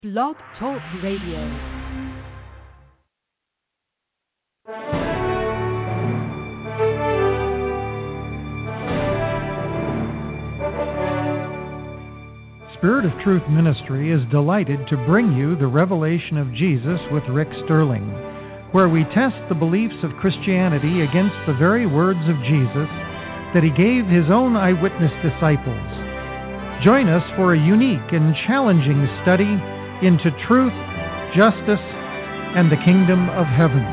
Blog Talk Radio. Spirit of Truth Ministry is delighted to bring you the Revelation of Jesus with Rick Sterling, where we test the beliefs of Christianity against the very words of Jesus that he gave his own eyewitness disciples. Join us for a unique and challenging study into truth, justice, and the kingdom of heaven.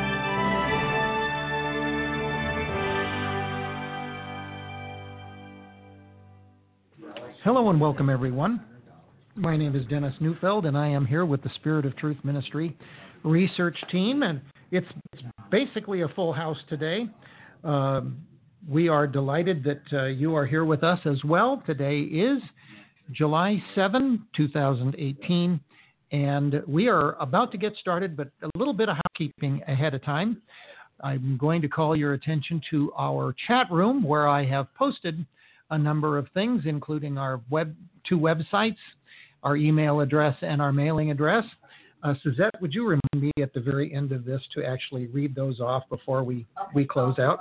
Hello and welcome, everyone. My name is Dennis Neufeld, and I am here with the Spirit of Truth Ministry research team, and it's basically a full house today. We are delighted that you are here with us as well. Today is July 7, 2018, and we are about to get started, but a little bit of housekeeping ahead of time. I'm going to call your attention to our chat room, where I have posted a number of things, including our two websites, our email address, and our mailing address. Suzette, would you remind me at the very end of this to actually read those off before we close out?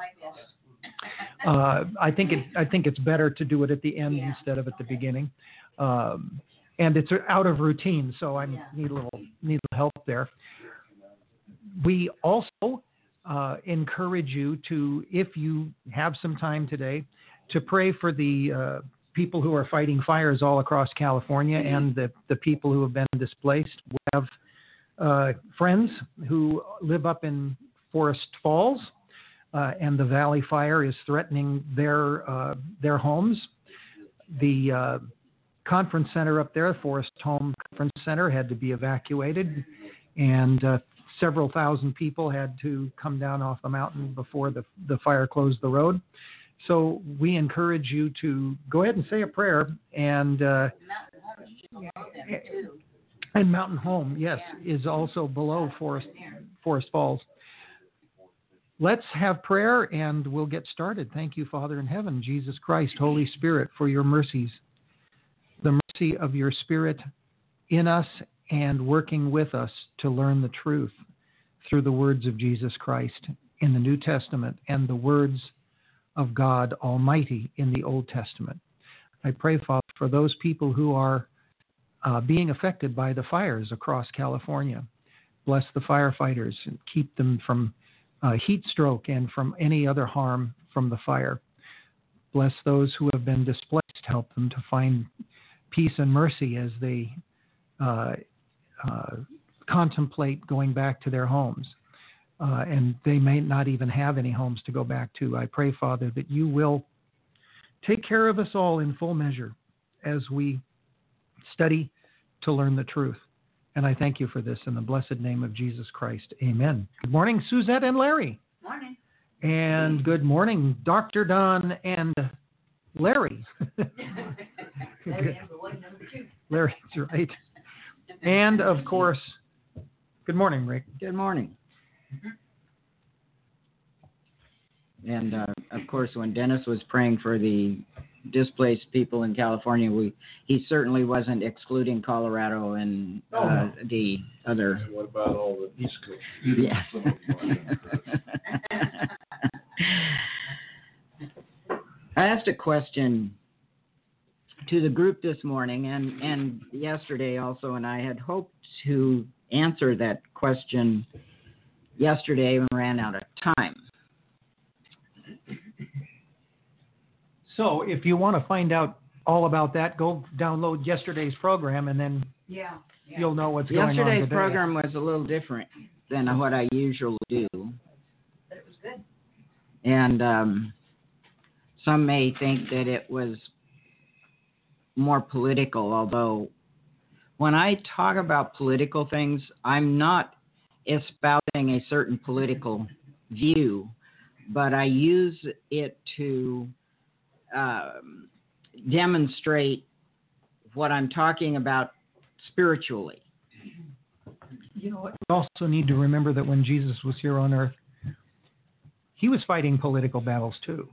I think it's better to do it at the end instead of at the beginning, and it's out of routine, so I need a little help there. We also encourage you to, if you have some time today, to pray for the people who are fighting fires all across California and the people who have been displaced. We have friends who live up in Forest Falls, and the Valley Fire is threatening their homes. The conference center up there, Forest Home Conference Center, had to be evacuated, and several thousand people had to come down off the mountain before the fire closed the road. So we encourage you to go ahead and say a prayer, and Mountain Home, yes, is also below Forest Falls. Let's have prayer, and we'll get started. Thank you, Father in heaven, Jesus Christ, Holy Spirit, for your mercies, the mercy of your Spirit in us and working with us to learn the truth through the words of Jesus Christ in the New Testament and the words of God Almighty in the Old Testament. I pray, Father, for those people who are being affected by the fires across California. Bless the firefighters and keep them from heat stroke and from any other harm from the fire. Bless those who have been displaced. Help them to find peace and mercy as they contemplate going back to their homes. And they may not even have any homes to go back to. I pray, Father, that you will take care of us all in full measure as we study to learn the truth. And I thank you for this in the blessed name of Jesus Christ. Amen. Good morning, Suzette and Larry. Morning. And good morning, Dr. Don and Larry. Larry, number one, number two. Larry, that's right. And, of course, good morning, Rick. Good morning. And, of course, when Dennis was praying for the displaced people in California, he certainly wasn't excluding Colorado and the other. And what about all the East Coast? Yeah. I asked a question to the group this morning and yesterday also, and I had hoped to answer that question yesterday and ran out of time. So if you want to find out all about that, go download yesterday's program, and then you'll know what's going on today. Yesterday's program was a little different than what I usually do. But it was good. And some may think that it was more political, although when I talk about political things, I'm not espousing a certain political view, but I use it to demonstrate what I'm talking about spiritually. You know, we also need to remember that when Jesus was here on earth, he was fighting political battles too.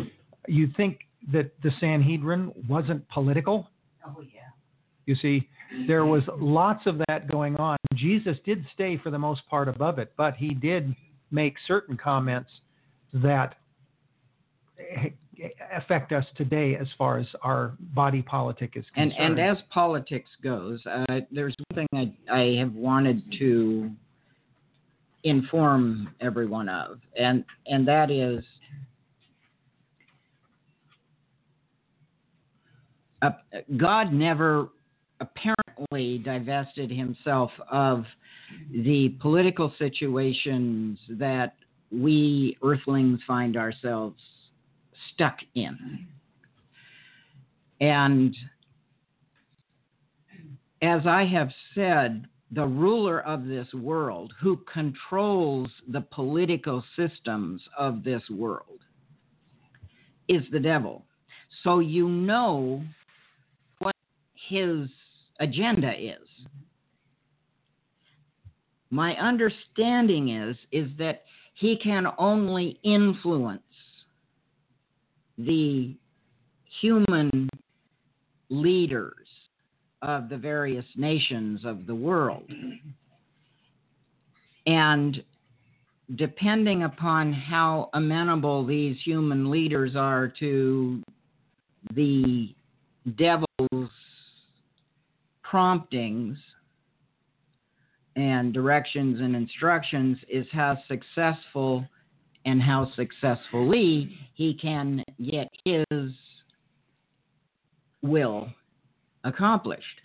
You think that the Sanhedrin wasn't political? Oh, yeah. You see, there was lots of that going on. Jesus did stay for the most part above it, but he did make certain comments that affect us today as far as our body politic is concerned. And as politics goes, there's one thing I have wanted to inform everyone of, and that is God never apparently divested himself of the political situations that we earthlings find ourselves stuck in. And as I have said, the ruler of this world, who controls the political systems of this world, is the devil. So you know what his agenda is. My understanding is that he can only influence the human leaders of the various nations of the world. And depending upon how amenable these human leaders are to the devil's promptings and directions and instructions is how successful and how successfully he can get his will accomplished.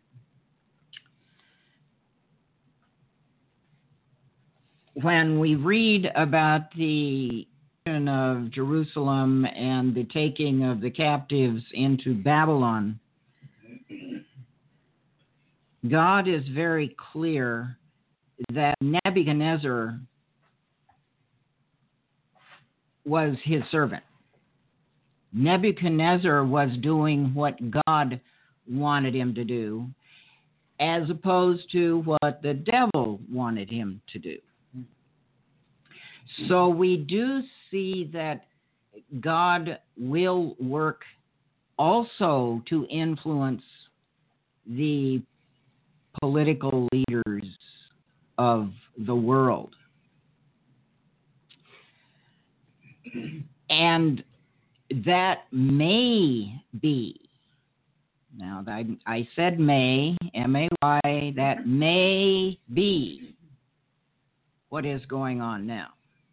When we read about the of Jerusalem and the taking of the captives into Babylon, God is very clear that Nebuchadnezzar was his servant. Nebuchadnezzar was doing what God wanted him to do, as opposed to what the devil wanted him to do. So we do see that God will work also to influence the political leaders of the world. And that may be, now I said may, M-A-Y, that may be what is going on now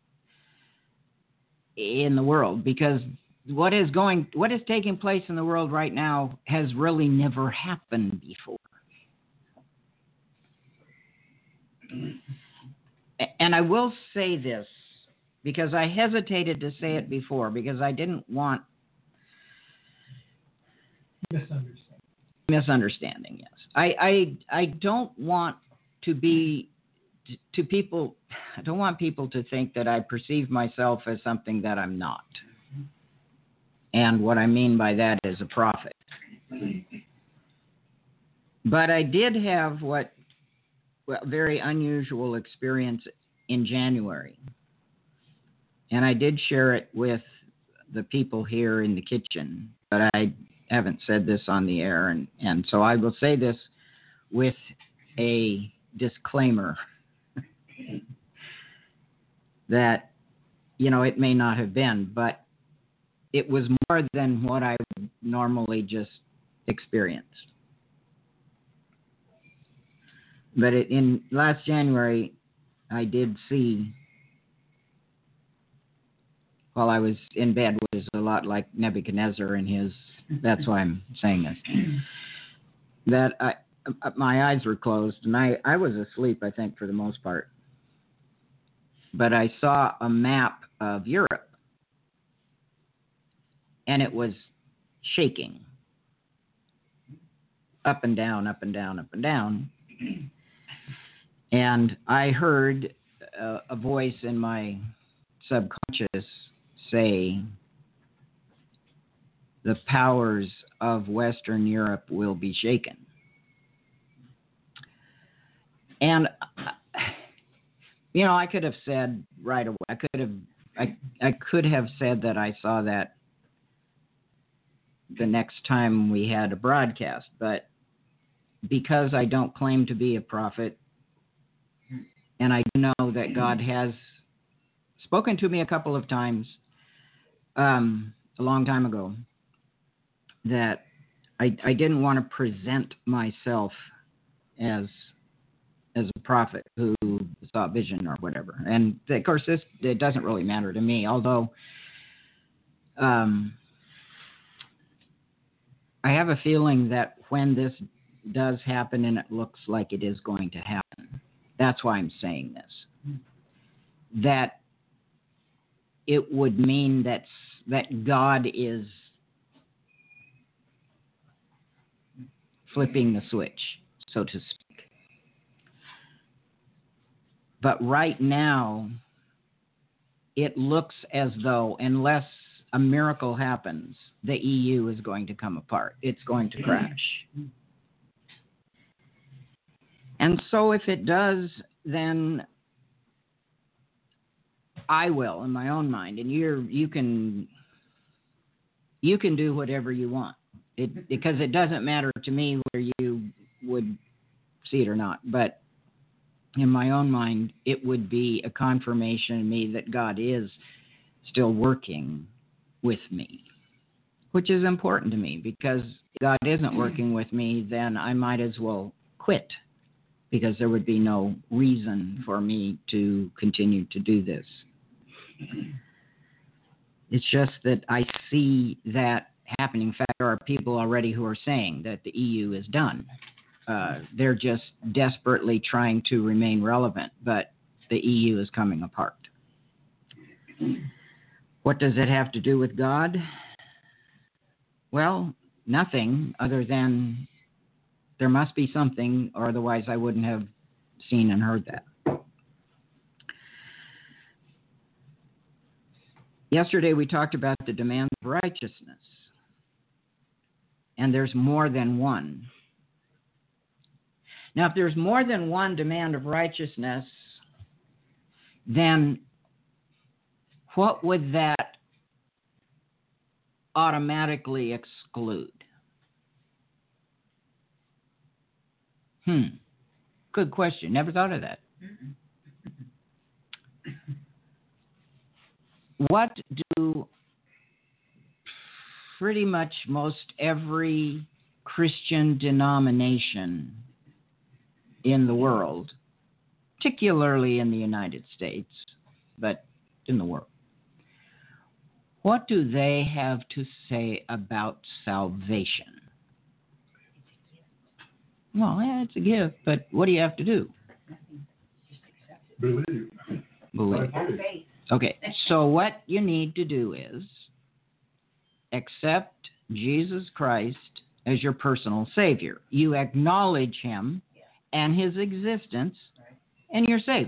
in the world, because what is taking place in the world right now has really never happened before. And I will say this, because I hesitated to say it before, because I didn't want misunderstanding. Yes, I don't want to be to people. I don't want people to think that I perceive myself as something that I'm not. And what I mean by that is a prophet. But I did have very unusual experience in January. And I did share it with the people here in the kitchen, but I haven't said this on the air. And so I will say this with a disclaimer that, it may not have been, but it was more than what I would normally just experience. But in last January, I did see, while I was in bed, was a lot like Nebuchadnezzar and his, that's why I'm saying this, that my eyes were closed, and I was asleep, I think, for the most part. But I saw a map of Europe, and it was shaking up and down, up and down, up and down. And I heard a voice in my subconscious say, the powers of Western Europe will be shaken. And, I could have said right away, I could have said that I saw that the next time we had a broadcast, but because I don't claim to be a prophet, and I do know that God has spoken to me a couple of times a long time ago, that I didn't want to present myself as a prophet who saw vision or whatever. And of course, it doesn't really matter to me, although I have a feeling that when this does happen, and it looks like it is going to happen, that's why I'm saying this, that it would mean that God is flipping the switch, so to speak. But right now, it looks as though, unless a miracle happens, the EU is going to come apart. It's going to crash. And so if it does, then I will, in my own mind, and you can do whatever you want, because it doesn't matter to me whether you would see it or not. But in my own mind, it would be a confirmation to me that God is still working with me, which is important to me, because if God isn't working with me, then I might as well quit, because there would be no reason for me to continue to do this. It's just that I see that happening. In fact, there are people already who are saying that the EU is done. They're just desperately trying to remain relevant, but the EU is coming apart. What does it have to do with God? Well, nothing, other than there must be something, or otherwise I wouldn't have seen and heard that. Yesterday we talked about the demands of righteousness, and there's more than one. Now, if there's more than one demand of righteousness, then what would that automatically exclude? Good question. Never thought of that. What do pretty much most every Christian denomination in the world, particularly in the United States, but in the world, what do they have to say about salvation? Well, yeah, it's a gift, but what do you have to do? Believe. Believe. Have faith. Okay, so what you need to do is accept Jesus Christ as your personal Savior. You acknowledge Him and His existence, and you're saved.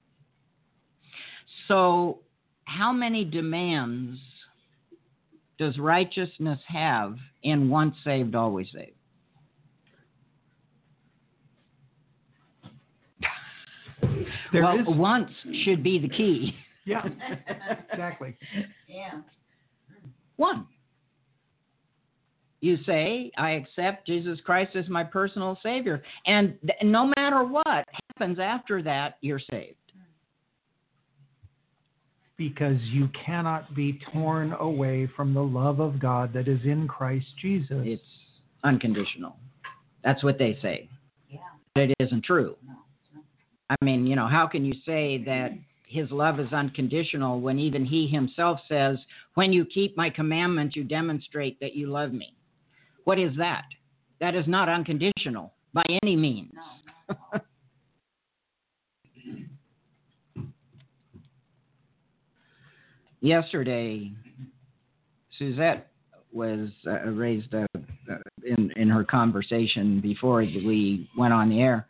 So how many demands does righteousness have in once saved, always saved? Once should be the key. Yeah, exactly. Yeah. One. You say, I accept Jesus Christ as my personal Savior. And no matter what happens after that, you're saved. Because you cannot be torn away from the love of God that is in Christ Jesus. It's unconditional. That's what they say. Yeah. But it isn't true. No. I mean, how can you say that His love is unconditional when even He Himself says, when you keep my commandments, you demonstrate that you love me? What is that? That is not unconditional by any means. No. Yesterday, Suzette was raised in her conversation before we went on the air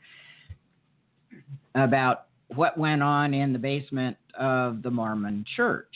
about what went on in the basement of the Mormon church.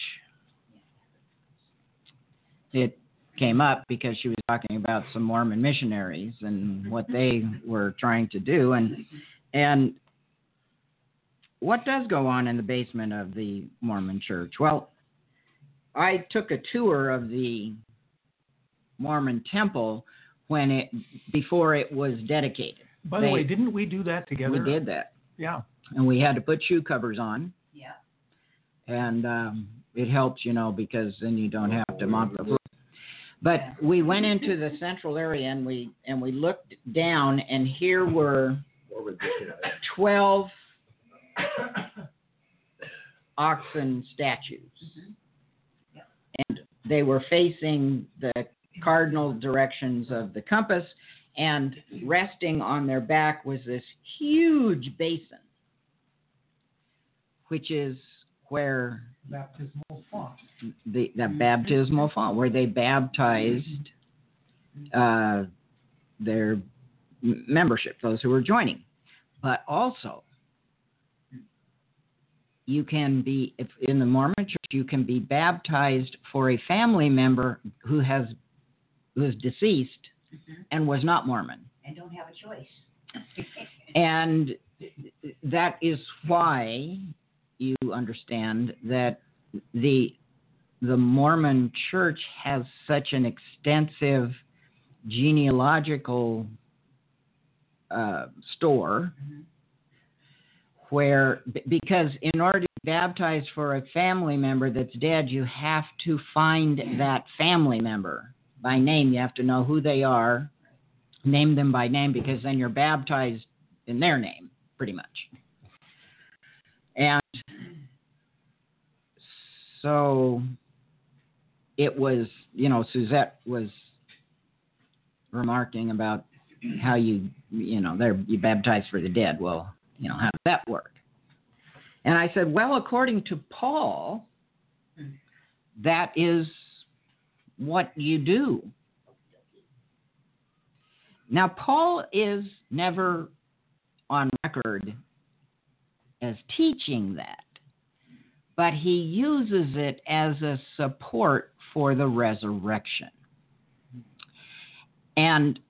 It came up because she was talking about some Mormon missionaries and what they were trying to do. And what does go on in the basement of the Mormon church? Well, I took a tour of the Mormon temple before it was dedicated. By the way, didn't we do that together? We did that. Yeah. And we had to put shoe covers on. Yeah. And it helps, because then you don't have to mop the floor. But we went into the central area and we looked down, and here were 12 oxen statues. And they were facing the cardinal directions of the compass, and resting on their back was this huge basin, which is where Baptismal font. the baptismal font, where they baptized their membership, those who were joining. But also, you can be, if in the Mormon Church, you can be baptized for a family member who is deceased and was not Mormon. And don't have a choice. And that is why you understand that the Mormon Church has such an extensive genealogical store, where, because in order to be baptized for a family member that's dead, you have to find that family member by name. You have to know who they are, name them by name, because then you're baptized in their name, pretty much. And so it was, Suzette was remarking about how you baptize for the dead. Well, how does that work? And I said, well, according to Paul, that is what you do. Now, Paul is never on record as teaching that, but he uses it as a support for the resurrection. And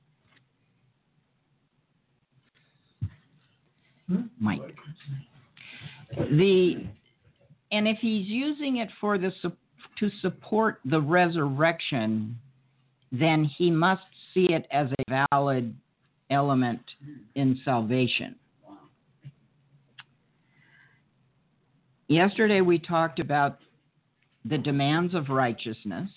Mike, and if he's using it for to support the resurrection, then he must see it as a valid element in salvation. Yesterday we talked about the demands of righteousness,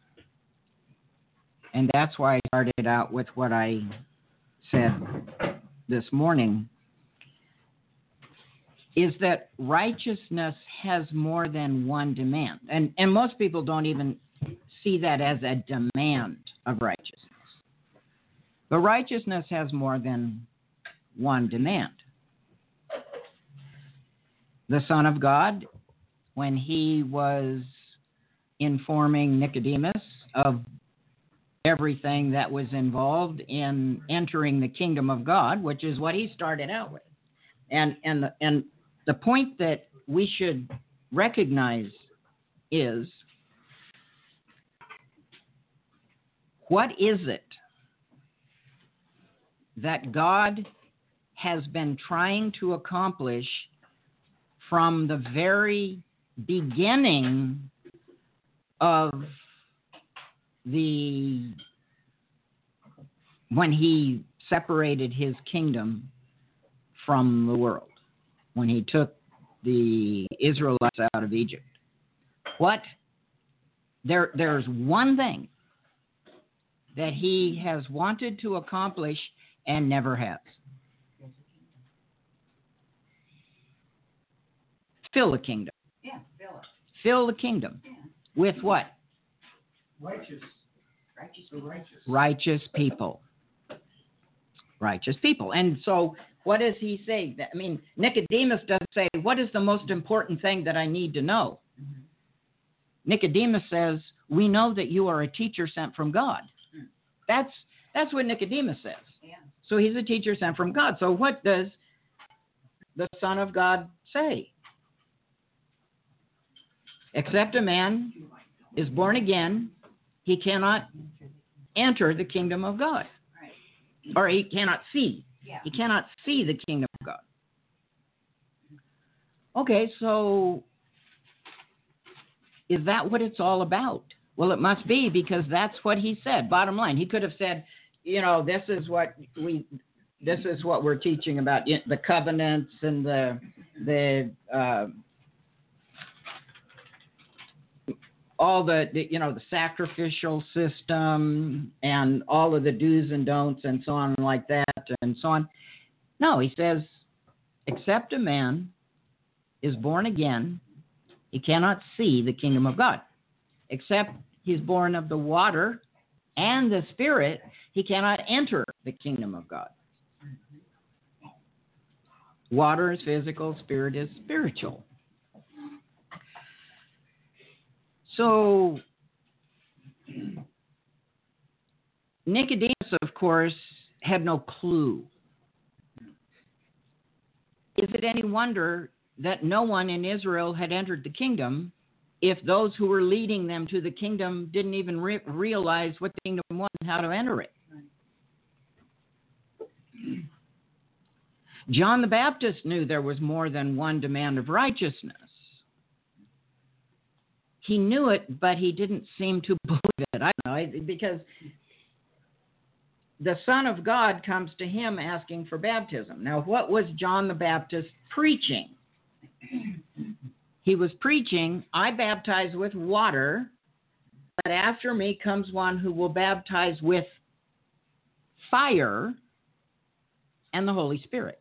and that's why I started out with what I said this morning, is that righteousness has more than one demand. And most people don't even see that as a demand of righteousness. But righteousness has more than one demand. The Son of God, when he was informing Nicodemus of everything that was involved in entering the kingdom of God, which is what he started out with. And the point that we should recognize is, what is it that God has been trying to accomplish from the very beginning of when he separated his kingdom from the world, when he took the Israelites out of Egypt? There's one thing that he has wanted to accomplish and never has. Fill the kingdom. Yeah, fill it. Fill the kingdom. Yeah. With what? Righteous people. Righteous people. Righteous people. And so what does he say? I mean, Nicodemus doesn't say, what is the most important thing that I need to know? Mm-hmm. Nicodemus says, we know that you are a teacher sent from God. Mm. That's what Nicodemus says. Yeah. So he's a teacher sent from God. So what does the Son of God say? Except a man is born again, he cannot enter the kingdom of God. Right. Or he cannot see. Yeah. He cannot see the kingdom of God. Okay, so is that what it's all about? Well, it must be, because that's what he said. Bottom line, he could have said, this is what this is what we're teaching about the covenants and the all the sacrificial system and all of the do's and don'ts and so on like that and so on. No, he says, except a man is born again, he cannot see the kingdom of God. Except he's born of the water and the Spirit, he cannot enter the kingdom of God. Water is physical, Spirit is spiritual. So, Nicodemus, of course, had no clue. Is it any wonder that no one in Israel had entered the kingdom if those who were leading them to the kingdom didn't even realize what the kingdom was and how to enter it? John the Baptist knew there was more than one demand of righteousness. He knew it, but he didn't seem to believe it. I don't know, because the Son of God comes to him asking for baptism. Now, what was John the Baptist preaching? He was preaching, I baptize with water, but after me comes one who will baptize with fire and the Holy Spirit.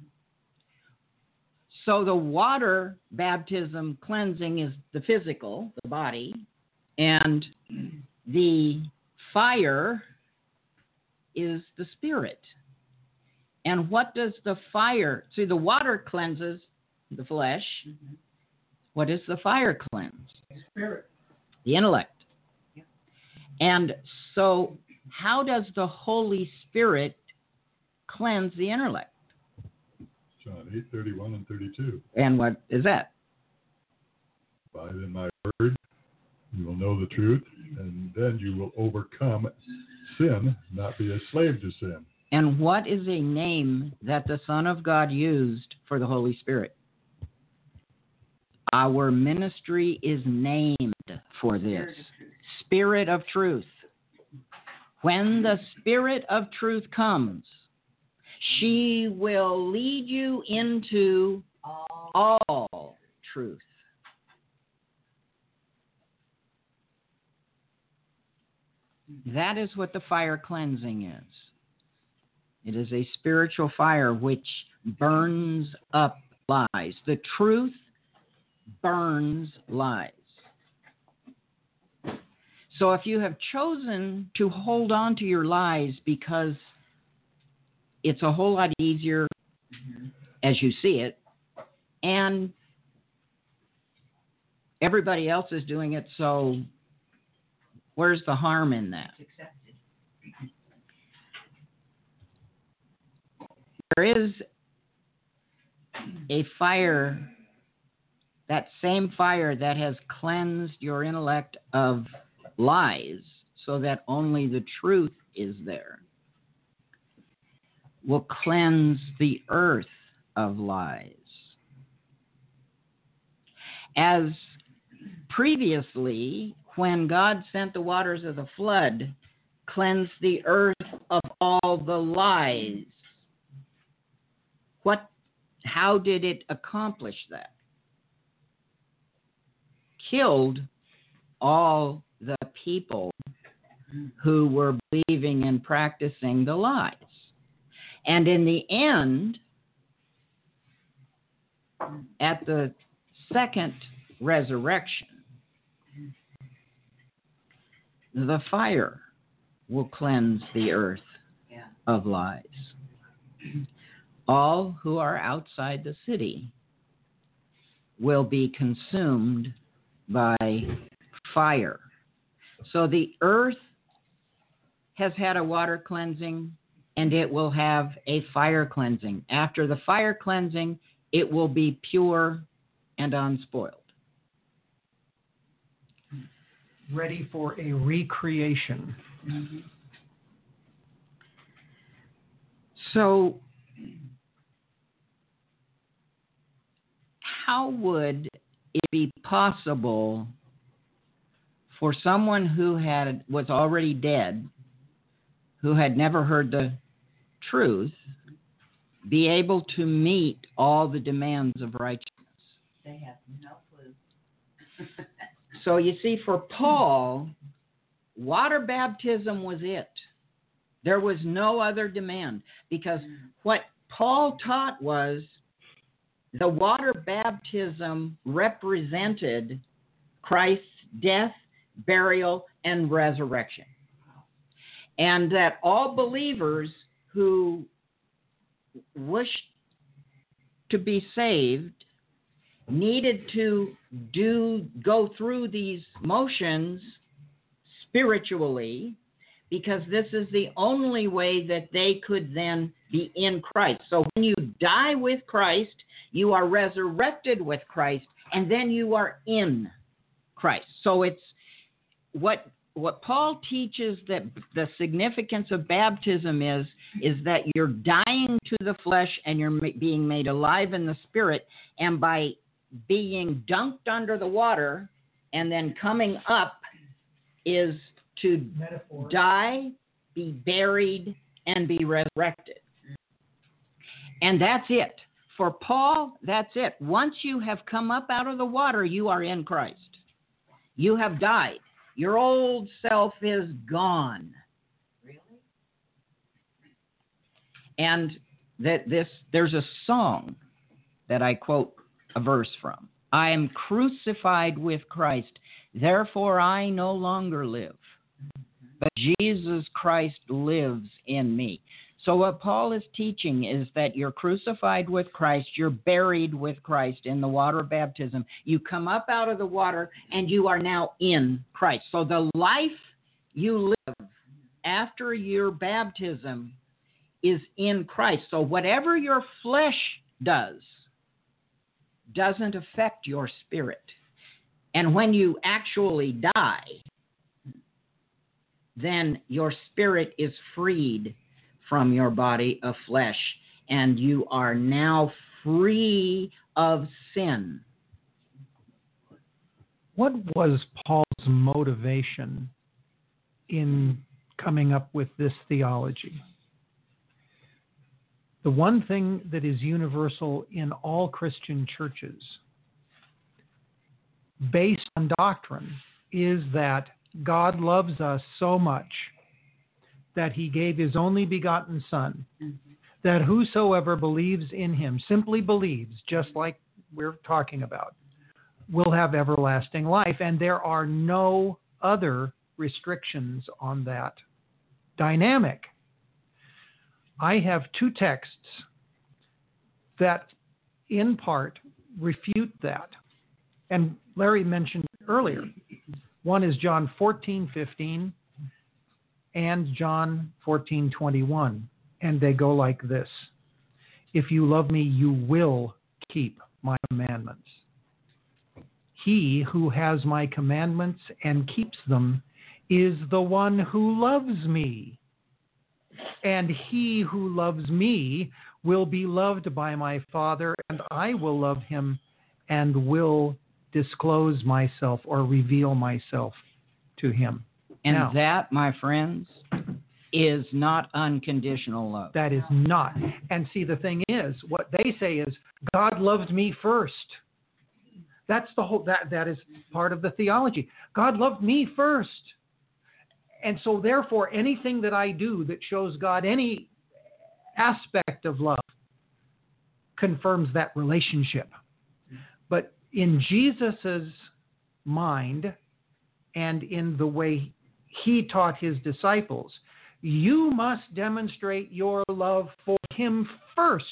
So the water baptism cleansing is the physical, the body, and the fire is the spirit. And what does the fire, see, the water cleanses the flesh. Mm-hmm. What does the fire cleanse? The spirit. The intellect. Yeah. And so how does the Holy Spirit cleanse the intellect? John 8:31 and 32. And what is that? Abide in my word, you will know the truth, and then you will overcome sin, not be a slave to sin. And what is a name that the Son of God used for the Holy Spirit? Our ministry is named for this. Spirit of truth. When the Spirit of truth comes, she will lead you into all truth. That is what the fire cleansing is. It is a spiritual fire which burns up lies. The truth burns lies. So if you have chosen to hold on to your lies because it's a whole lot easier as you see it, and everybody else is doing it, so where's the harm in that? It's accepted. There is a fire, that same fire that has cleansed your intellect of lies so that only the truth is there, will cleanse the earth of lies. As previously, when God sent the waters of the flood, cleansed the earth of all the lies. How did it accomplish that? Killed all the people who were believing and practicing the lies. And in the end, at the second resurrection, the fire will cleanse the earth of lies. All who are outside the city will be consumed by fire. So the earth has had a water cleansing, and it will have a fire cleansing. After the fire cleansing, it will be pure and unspoiled. Ready for a recreation. Mm-hmm. So, how would it be possible for someone who was already dead, who had never heard the truth, be able to meet all the demands of righteousness. They have no clue. So you see, for Paul, water baptism was it. There was no other demand, because what Paul taught was the water baptism represented Christ's death, burial, and resurrection. And that all believers who wished to be saved needed to go through these motions spiritually, because this is the only way that they could then be in Christ. So when you die with Christ, you are resurrected with Christ, and then you are in Christ. So it's what Paul teaches, that the significance of baptism is that you're dying to the flesh and you're being made alive in the spirit, and by being dunked under the water and then coming up is to die, be buried, and be resurrected. And that's it. For Paul, that's it. Once you have come up out of the water, you are in Christ. You have died. Your old self is gone. Really? And there's a song that I quote a verse from. I am crucified with Christ, therefore I no longer live, but Jesus Christ lives in me. So what Paul is teaching is that you're crucified with Christ, you're buried with Christ in the water of baptism. You come up out of the water and you are now in Christ. So the life you live after your baptism is in Christ. So whatever your flesh doesn't affect your spirit. And when you actually die, then your spirit is freed from your body of flesh, and you are now free of sin. What was Paul's motivation in coming up with this theology? The one thing that is universal in all Christian churches, based on doctrine, is that God loves us so much that he gave his only begotten Son, that whosoever believes in him, simply believes, just like we're talking about, will have everlasting life. And there are no other restrictions on that dynamic. I have two texts that, in part, refute that. And Larry mentioned earlier. One is John 14:15 and John 14:21. And they go like this. If you love me, you will keep my commandments. He who has my commandments and keeps them is the one who loves me. And he who loves me will be loved by my Father, and I will love him and will disclose myself or reveal myself to him. And now, that, my friends, is not unconditional love. that is not. And see, the thing is, what they say is, God loved me first. That's the whole, that is part of the theology. God loved me first. And so therefore, anything that I do that shows God any aspect of love confirms that relationship. But in Jesus's mind and in the way he taught his disciples, you must demonstrate your love for him first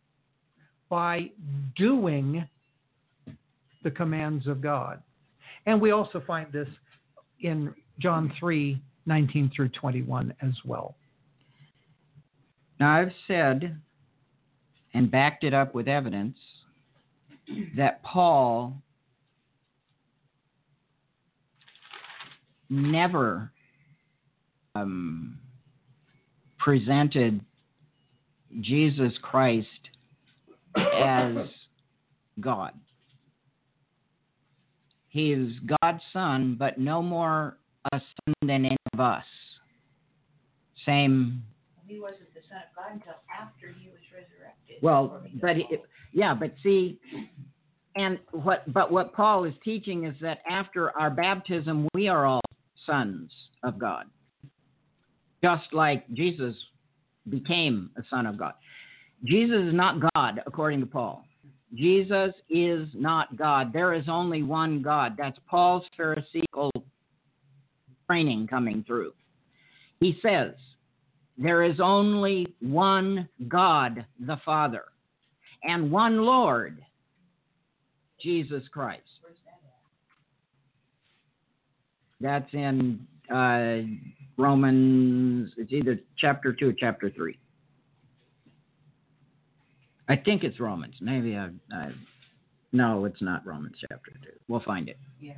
by doing the commands of God. And we also find this in John 3:19 through 21 as well. Now, I've said and backed it up with evidence that Paul never presented Jesus Christ as God. He is God's son, but no more a son than any of us. Same he wasn't the Son of God until after he was resurrected. Well, according to but Paul. but see, what Paul is teaching is that after our baptism, we are all sons of God, just like Jesus became a son of God. Jesus is not God, according to Paul. Jesus is not God. There is only one God. That's Paul's Pharisaical training coming through. He says, there is only one God, the Father, and one Lord, Jesus Christ. Where's that at? That's in Romans, it's either chapter 2 or chapter 3. I think it's Romans. Maybe no, it's not Romans chapter 2. We'll find it. Yeah.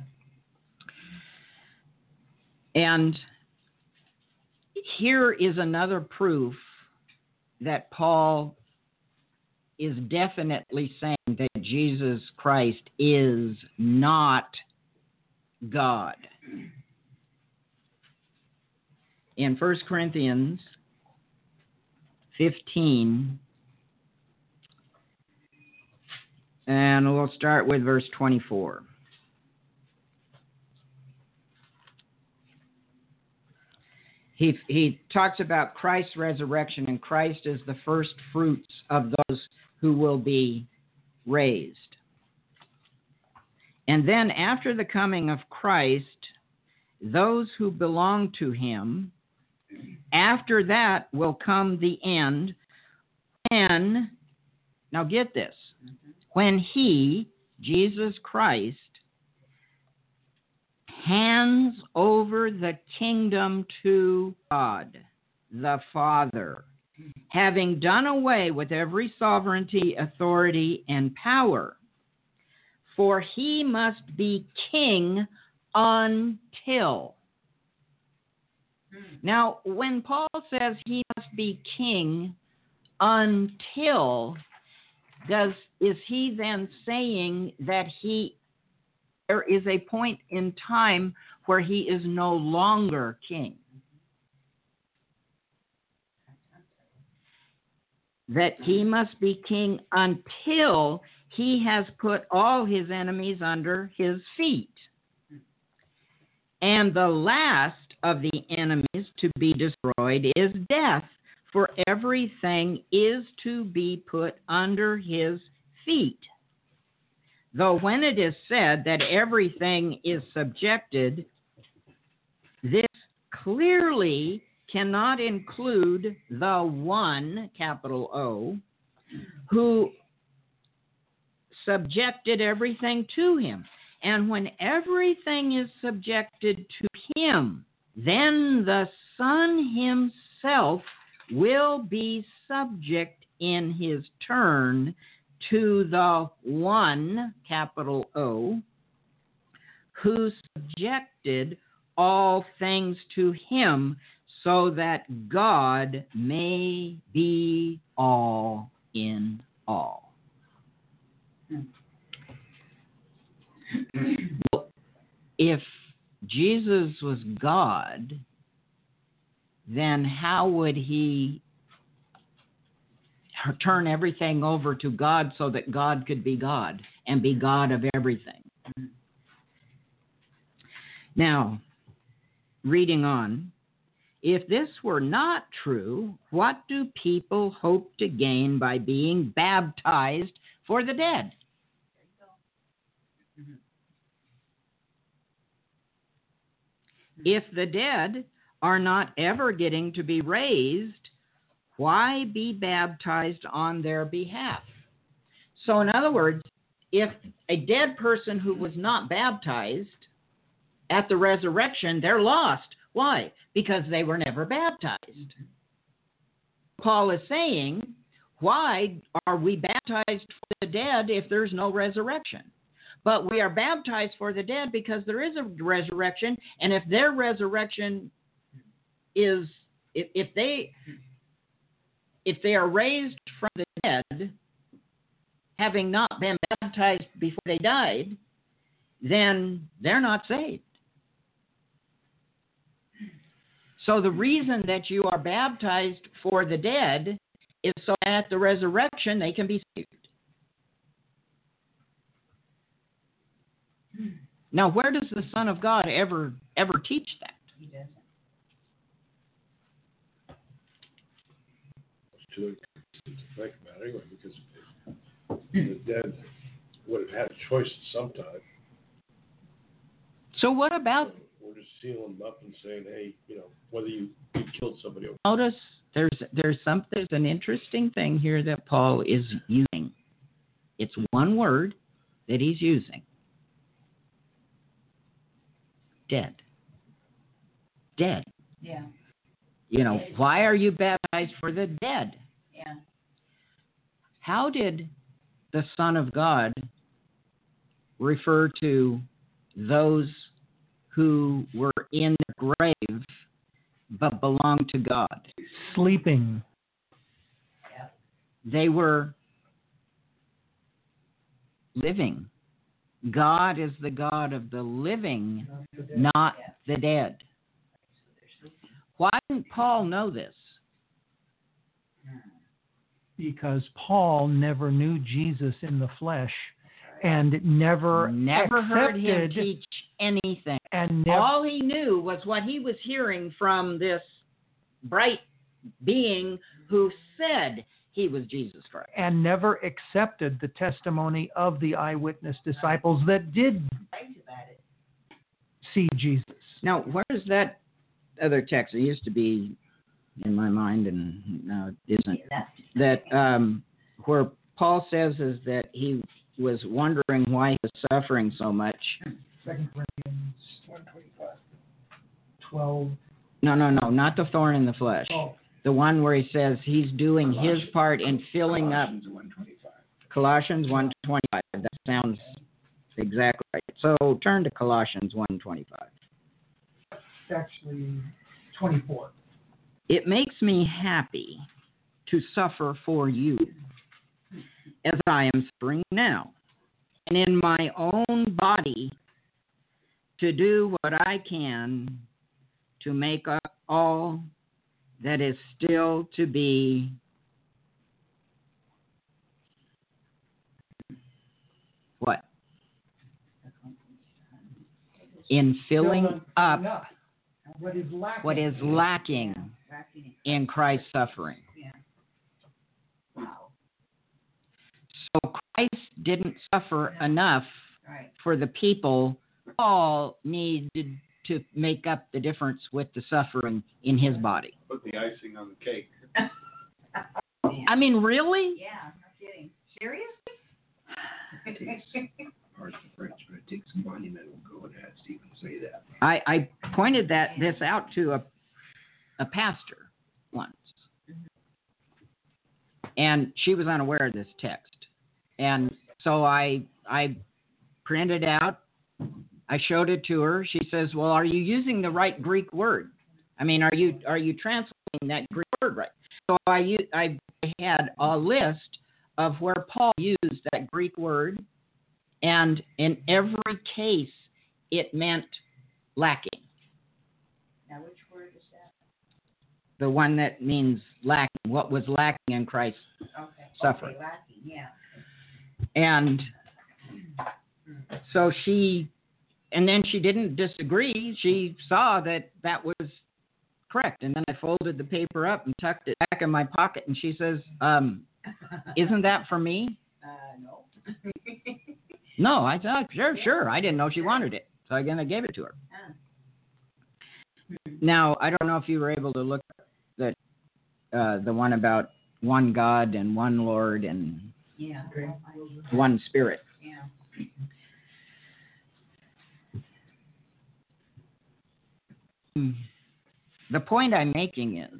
And here is another proof that Paul is definitely saying that Jesus Christ is not God. In 1 Corinthians 15, and we'll start with verse 24. He talks about Christ's resurrection, and Christ is the first fruits of those who will be raised. And then after the coming of Christ, those who belong to him, after that will come the end when, now get this, when he, Jesus Christ, hands over the kingdom to God, the Father, having done away with every sovereignty, authority, and power. For he must be king until. Now, when Paul says he must be king until, is he then saying that there is a point in time where he is no longer king? That he must be king until he has put all his enemies under his feet. And the last of the enemies to be destroyed is death, for everything is to be put under his feet. Though when it is said that everything is subjected, this clearly cannot include the one, capital O, who subjected everything to him. And when everything is subjected to him, then the Son himself will be subject in his turn to the one, capital O, who subjected all things to him, so that God may be all in all. Well, if Jesus was God, then how would he turn everything over to God so that God could be God and be God of everything? Now, reading on, if this were not true, what do people hope to gain by being baptized for the dead? If the dead are not ever getting to be raised, why be baptized on their behalf? So in other words, if a dead person who was not baptized at the resurrection, they're lost. Why? Because they were never baptized. Paul is saying, why are we baptized for the dead if there's no resurrection? But we are baptized for the dead because there is a resurrection, and if their resurrection is, if they are raised from the dead, having not been baptized before they died, then they're not saved. So the reason that you are baptized for the dead is so at the resurrection they can be saved. Now, where does the Son of God ever teach that? He doesn't. To think about it anyway, because the dead would have had a choice at some time. So what about, We're just sealing them up and saying, hey, whether you killed somebody or notice there's an interesting thing here that Paul is using. It's one word that he's using. Dead. Dead. Yeah. Why are you baptized for the dead? Yeah. How did the Son of God refer to those who were in the grave but belonged to God? Sleeping. They were living. God is the God of the living, not the dead. Why didn't Paul know this? Because Paul never knew Jesus in the flesh and never heard him accepted teach anything. and All he knew was what he was hearing from this bright being who said he was Jesus Christ. and never accepted the testimony of the eyewitness disciples that did see Jesus. Now, where is that other text? It used to be in my mind, and now it isn't. That where Paul says is that he was wondering why he was suffering so much. 2 Corinthians 12. No, not the thorn in the flesh. Oh. The one where he says he's doing his part in filling up. Colossians 1:25. That sounds exactly right. So turn to Colossians 1:25. Actually, 24. It makes me happy to suffer for you, as I am suffering now, and in my own body to do what I can to make up all that is still to be what? In filling up what is lacking, what is lacking in Christ's suffering. Yeah. Wow. So Christ didn't suffer enough Right. for the people. Paul needed to make up the difference with the suffering in his body. put the icing on the cake. I mean, really? Yeah, no kidding. Seriously? Pardon the French, but it takes some monumental go to have Stephen say that. I pointed this out to a pastor once, and she was unaware of this text, and so I printed out. I showed it to her. She says, "Well, are you using the right Greek word? I mean, are you translating that Greek word right?" So I had a list of where Paul used that Greek word, and in every case, it meant lacking. Now, which word is that? The one that means lacking, what was lacking in Christ's Okay. suffering. Okay, lacking, yeah. And so and then she didn't disagree. She saw that was correct. And then I folded the paper up and tucked it back in my pocket. And she says, isn't that for me? No. No, I thought, sure. I didn't know she wanted it. So again, I gave it to her. Now, I don't know if you were able to look at the one about one God and one Lord and Yeah. one Spirit. Yeah. The point I'm making is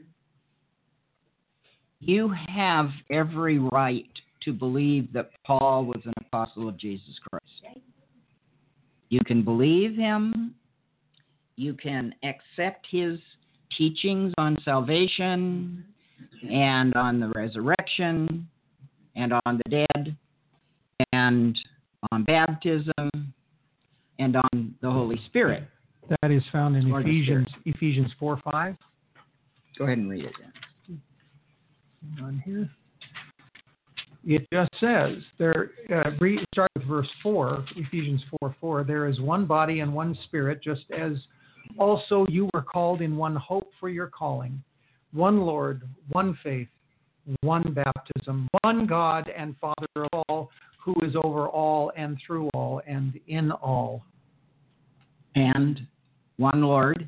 you have every right to believe that Paul was an apostle of Jesus Christ. You can believe him. You can accept his teachings on salvation and on the resurrection and on the dead and on baptism and on the Holy Spirit. That is found in Or the Ephesians 4:5. Go ahead and read it then. On here. It just says there. Start with verse 4, Ephesians 4:4. There is one body and one spirit, just as also you were called in one hope for your calling, one Lord, one faith, one baptism, one God and Father of all, who is over all and through all and in all. And one Lord.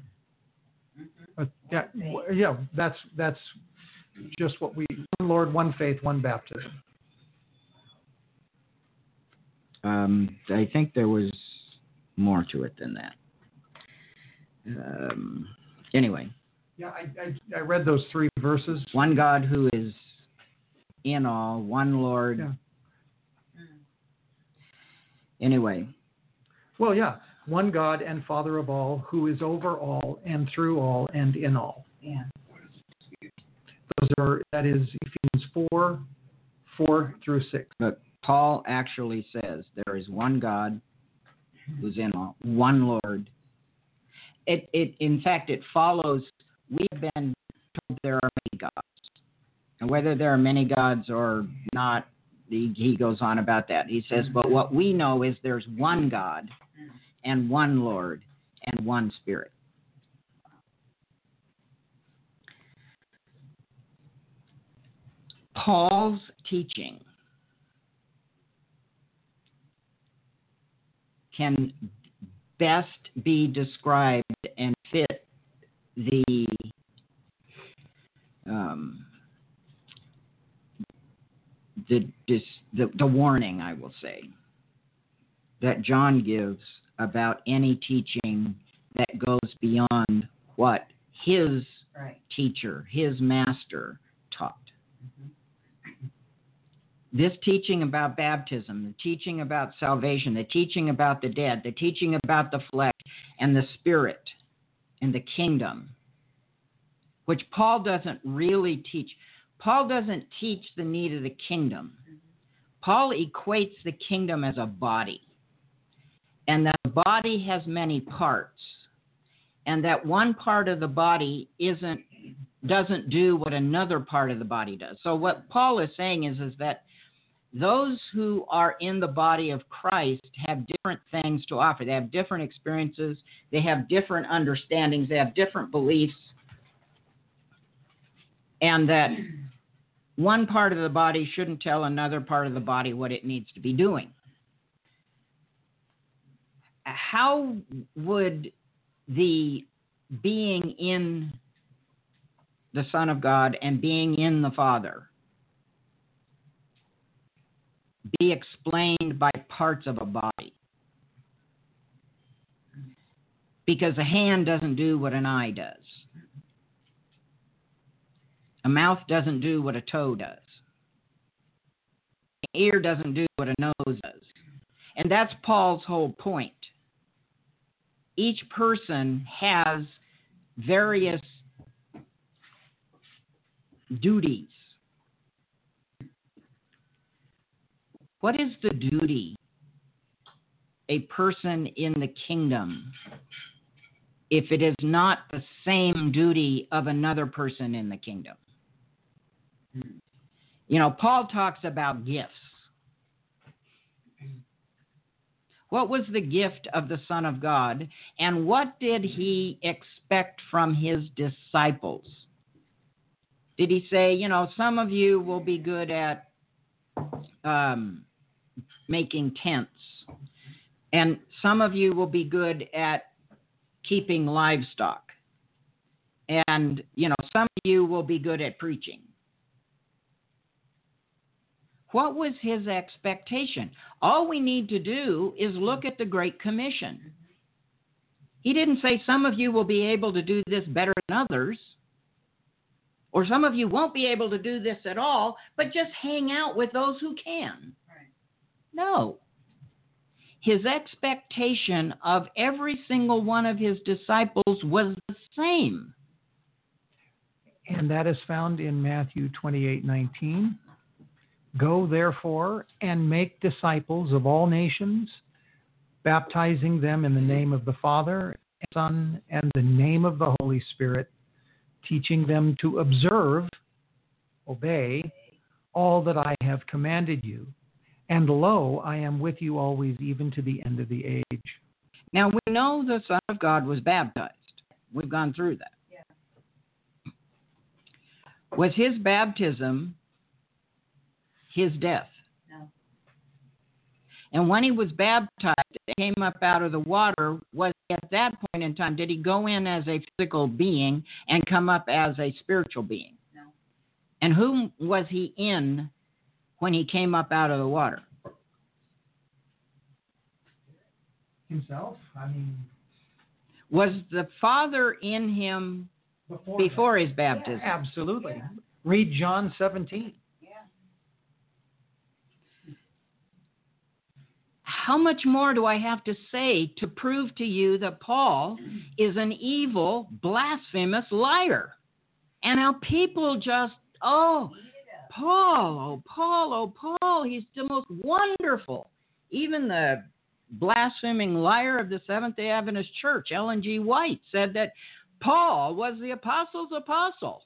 Yeah, that's just what we. One Lord, one faith, one baptism. I think there was more to it than that. Anyway. Yeah, I read those 3 verses. One God who is in all, one Lord. Yeah. Anyway. Well, yeah, one God and Father of all, who is over all and through all and in all. Yeah. That is Ephesians 4:4-6. But Paul actually says there is one God who's in all, one Lord. In fact, it follows, we have been told there are many gods. And whether there are many gods or not, he goes on about that. He says, but what we know is there's one God and one Lord and one Spirit. Paul's teaching can best be described and fit the warning, I will say, that John gives about any teaching that goes beyond what his teacher, his master, taught. This teaching about baptism, the teaching about salvation, the teaching about the dead, the teaching about the flesh and the spirit and the kingdom, which Paul doesn't really teach. Paul doesn't teach the need of the kingdom. Paul equates the kingdom as a body, and that the body has many parts, and that one part of the body doesn't do what another part of the body does. So what Paul is saying is that those who are in the body of Christ have different things to offer. They have different experiences. They have different understandings. They have different beliefs. And that one part of the body shouldn't tell another part of the body what it needs to be doing. How would the being in the Son of God and being in the Father be explained by parts of a body? Because a hand doesn't do what an eye does. A mouth doesn't do what a toe does. An ear doesn't do what a nose does. And that's Paul's whole point. Each person has various duties. What is the duty a person in the kingdom if it is not the same duty of another person in the kingdom? You know, Paul talks about gifts. What was the gift of the Son of God, and what did he expect from his disciples? Did he say, you know, some of you will be good at making tents, and some of you will be good at keeping livestock, and, you know, some of you will be good at preaching? What was his expectation? All we need to do is look at the Great Commission. He didn't say some of you will be able to do this better than others, or some of you won't be able to do this at all, but just hang out with those who can. Right. No. His expectation of every single one of his disciples was the same. And that is found in Matthew 28:19. Go therefore and make disciples of all nations, baptizing them in the name of the Father Son, and the name of the Holy Spirit, teaching them to observe, obey, all that I have commanded you. And lo, I am with you always, even to the end of the age. Now, we know the Son of God was baptized. We've gone through that. Yeah. Was his baptism his death? No. And when he was baptized and came up out of the water, was at that point in time, did he go in as a physical being and come up as a spiritual being? No. And whom was he in when he came up out of the water? Himself? I mean, Was the Father in him before his baptism? absolutely. Yeah. Read John 17. Yeah. How much more do I have to say to prove to you that Paul is an evil, blasphemous liar? And how people just, oh, Paul, he's the most wonderful. Even the blaspheming liar of the Seventh-day Adventist Church, Ellen G. White, said that Paul was the apostles' apostle.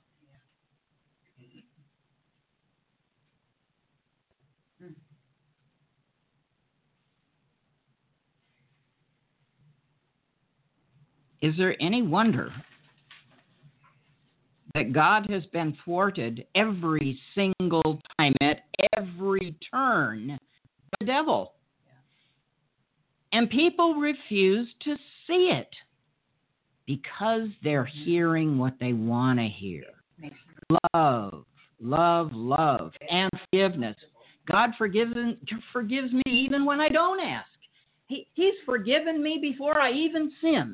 Is there any wonder that God has been thwarted every single time, at every turn, by the devil? And people refuse to see it because they're hearing what they want to hear. Love, love, love, and forgiveness. God forgives me even when I don't ask. He's forgiven me before I even sin.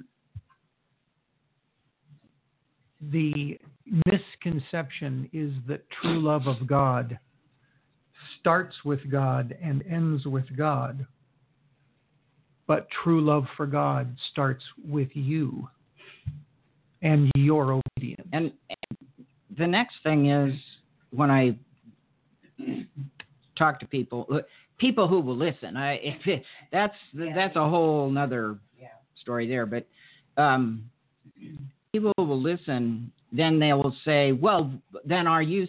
The misconception is that true love of God starts with God and ends with God. But true love for God starts with you and your obedience. And the next thing is, when I talk to people who will listen, that's a whole nother story there. But people will listen, then they will say, well, then are you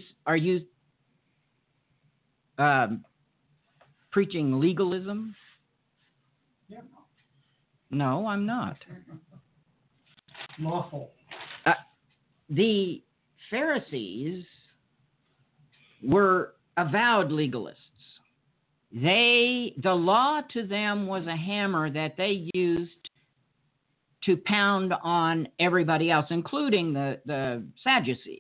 preaching legalism? No, I'm not. Lawful. The Pharisees were avowed legalists. The law to them was a hammer that they used to pound on everybody else, including the Sadducees.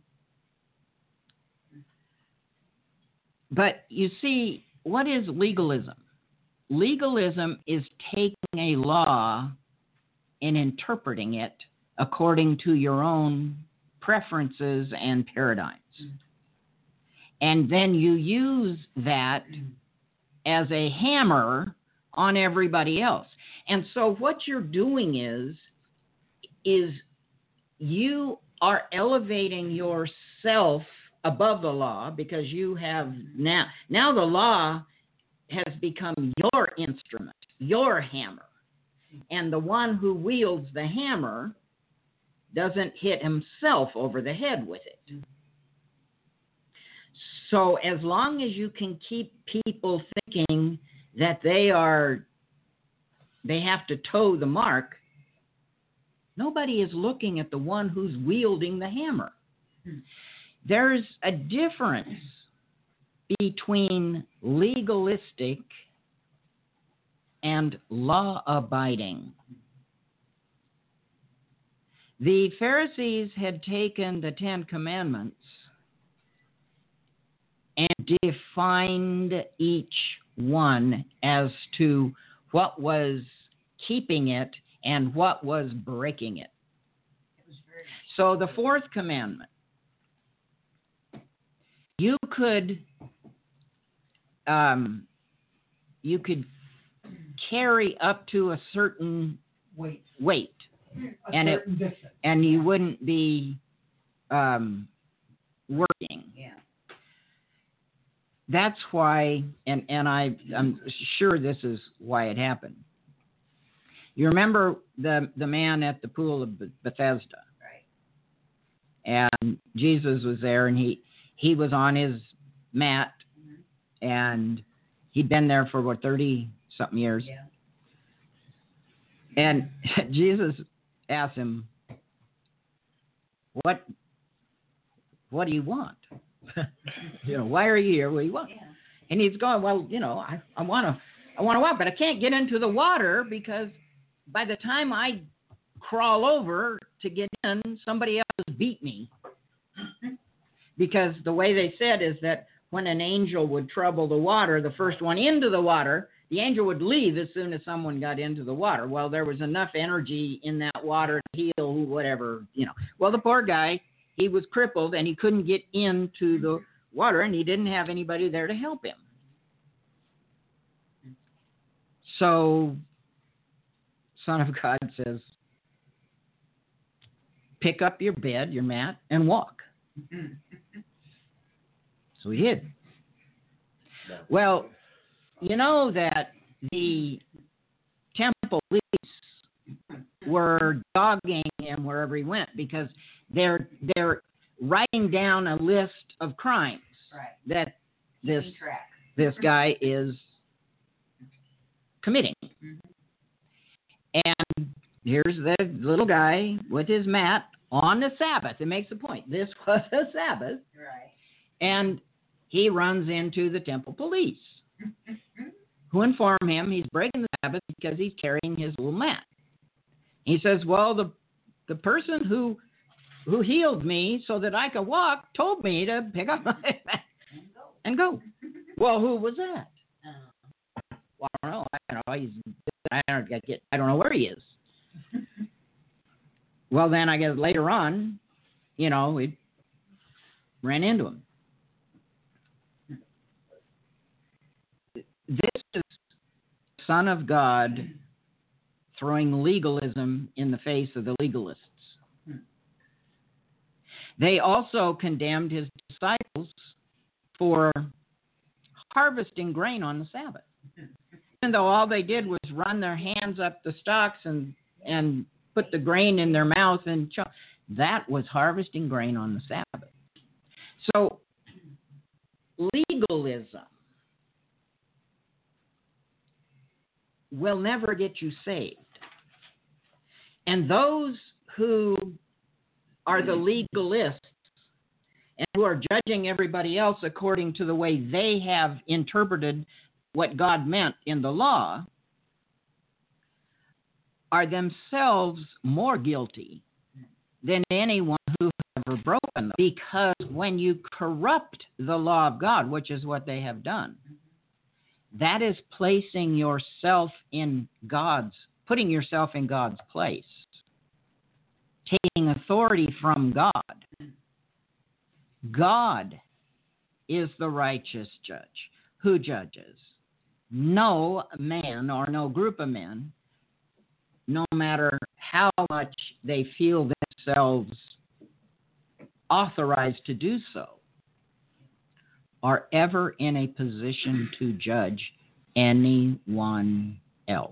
But you see, what is legalism? Legalism is taking a law and interpreting it according to your own preferences and paradigms. And then you use that as a hammer on everybody else. And so what you're doing is you are elevating yourself above the law, because you have now the law has become your instrument, your hammer. And the one who wields the hammer doesn't hit himself over the head with it. So as long as you can keep people thinking that they have to toe the mark, nobody is looking at the one who's wielding the hammer. There's a difference between legalistic and law-abiding. The Pharisees had taken the Ten Commandments and defined each one as to what was keeping it and what was breaking it. So the fourth commandment, you could carry up to a certain weight, and you wouldn't be working. Yeah. That's why, and I'm sure this is why it happened. You remember the man at the pool of Bethesda? Right. And Jesus was there, and he was on his mat, and he'd been there for, 30-something years. Yeah. And Jesus asked him, What do you want? Why are you here? What do you want? Yeah. And he's going, well, I want to walk, but I can't get into the water because by the time I crawl over to get in, somebody else beat me. Because the way they said is that when an angel would trouble the water, the first one into the water, the angel would leave as soon as someone got into the water. Well, there was enough energy in that water to heal whatever, Well, the poor guy, he was crippled and he couldn't get into the water, and he didn't have anybody there to help him. So, Son of God says, pick up your bed, your mat, and walk. So he did. Well, you know that the temple police were dogging him wherever he went because they're writing down a list of crimes Right. that this Keeping track. guy is committing. And here's the little guy with his mat on the Sabbath. It makes a point. This was a Sabbath. Right. And he runs into the temple police, who inform him he's breaking the Sabbath because he's carrying his little mat. He says, well, the person who healed me so that I could walk told me to pick up my mat and go. Well, who was that? Well, I don't know. I don't know where he is. Well, then I guess later on, we ran into him. This is Son of God throwing legalism in the face of the legalists. They also condemned his disciples for harvesting grain on the Sabbath. Even though all they did was run their hands up the stalks and put the grain in their mouth and that was harvesting grain on the Sabbath. So legalism will never get you saved. And those who are the legalists and who are judging everybody else according to the way they have interpreted what God meant in the law are themselves more guilty than anyone who has ever broken them. Because when you corrupt the law of God, which is what they have done, that is placing yourself in putting yourself in God's place, taking authority from God. God is the righteous judge who judges. No man or no group of men, no matter how much they feel themselves authorized to do so, are ever in a position to judge anyone else.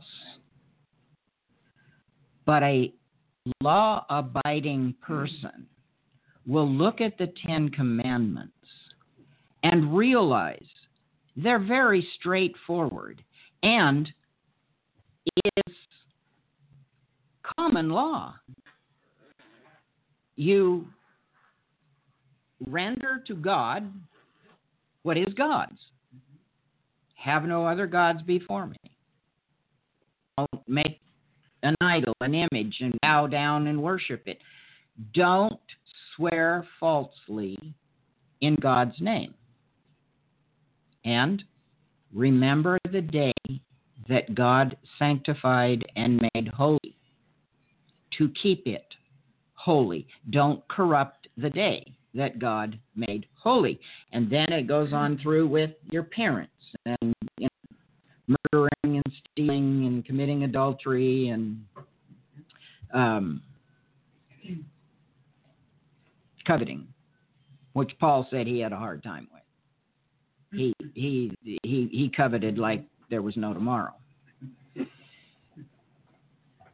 But a law-abiding person will look at the Ten Commandments and realize they're very straightforward and it's common law. You render to God what is God's. Have no other gods before me. Don't make an idol, an image, and bow down and worship it. Don't swear falsely in God's name. And remember the day that God sanctified and made holy. To keep it holy. Don't corrupt the day that God made holy. And then it goes on through with your parents and murdering and stealing and committing adultery and coveting, which Paul said he had a hard time with. He coveted like there was no tomorrow.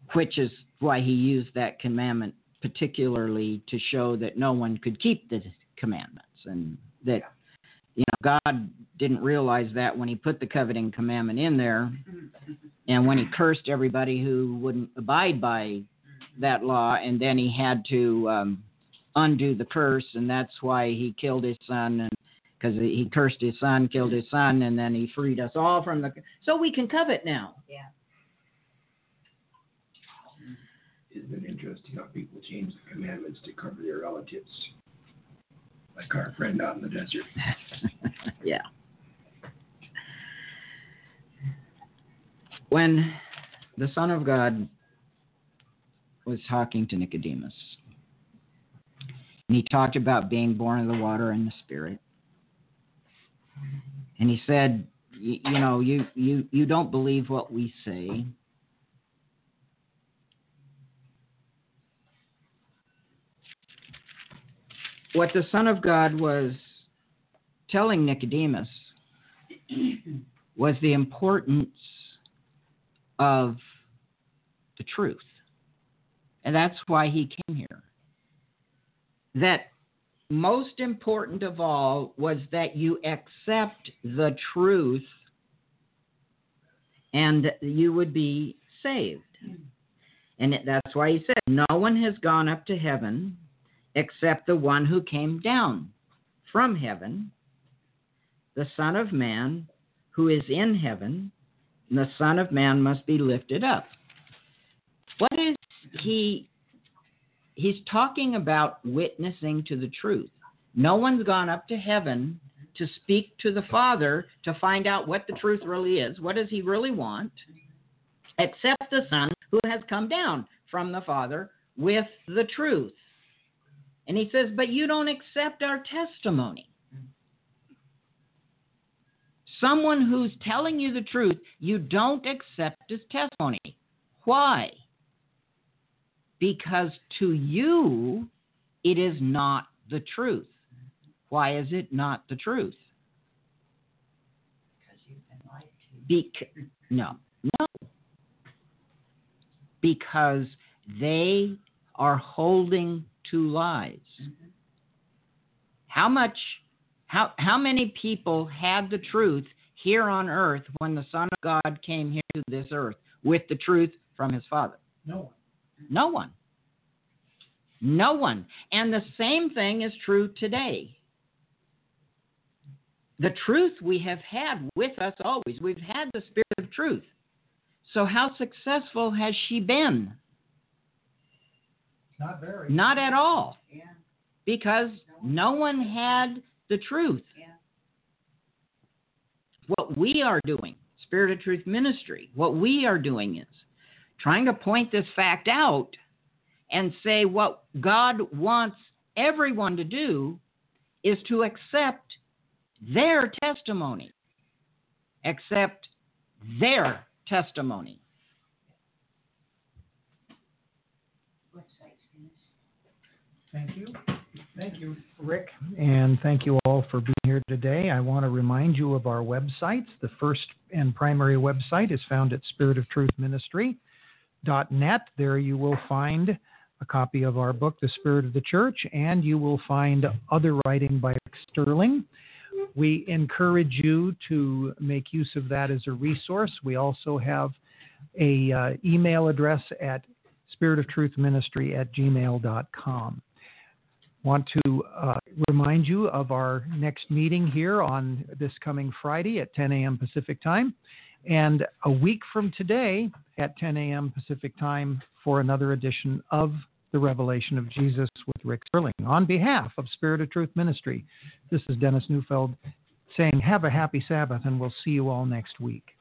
which is why he used that commandment particularly to show that no one could keep the commandments, and that God didn't realize that when he put the coveting commandment in there, and when he cursed everybody who wouldn't abide by that law, and then he had to undo the curse, and that's why he killed his son, and because he cursed his son, killed his son, and then he freed us all from the... So we can covet now. Yeah. Isn't it interesting how people change the commandments to cover their relatives? Like our friend out in the desert. Yeah. When the Son of God was talking to Nicodemus, and he talked about being born of the water and the Spirit, and he said, you don't believe what we say. What the Son of God was telling Nicodemus was the importance of the truth. And that's why he came here. That most important of all was that you accept the truth and you would be saved. And that's why he said, no one has gone up to heaven except the one who came down from heaven, the Son of Man who is in heaven, and the Son of Man must be lifted up. What is he's talking about witnessing to the truth. No one's gone up to heaven to speak to the Father to find out what the truth really is. What does he really want? Except the Son who has come down from the Father with the truth. And he says, but you don't accept our testimony. Someone who's telling you the truth, you don't accept his testimony. Why? Because to you, it is not the truth. Why is it not the truth? Because you've been lied to. No. Because they are holding to lies. Mm-hmm. How many people had the truth here on earth when the Son of God came here to this earth with the truth from his Father? No. No one. No one. And the same thing is true today. The truth we have had with us always. We've had the Spirit of truth. So how successful has she been? Not very. Not at all. Yeah. Because no one had the truth. Yeah. What we are doing, Spirit of Truth Ministry, what we are doing is trying to point this fact out and say what God wants everyone to do is to accept their testimony. Accept their testimony. Thank you. Thank you, Rick, and thank you all for being here today. I want to remind you of our websites. The first and primary website is found at spiritofTruthMinistry.net. There you will find a copy of our book, The Spirit of the Church, and you will find other writing by Rick Sterling. We encourage you to make use of that as a resource. We also have a email address at spiritofTruthMinistry@gmail.com. Want to remind you of our next meeting here on this coming Friday at 10 a.m. Pacific Time, and a week from today at 10 a.m. Pacific Time for another edition of The Revelation of Jesus with Rick Sterling. On behalf of Spirit of Truth Ministry, this is Dennis Neufeld saying have a happy Sabbath, and we'll see you all next week.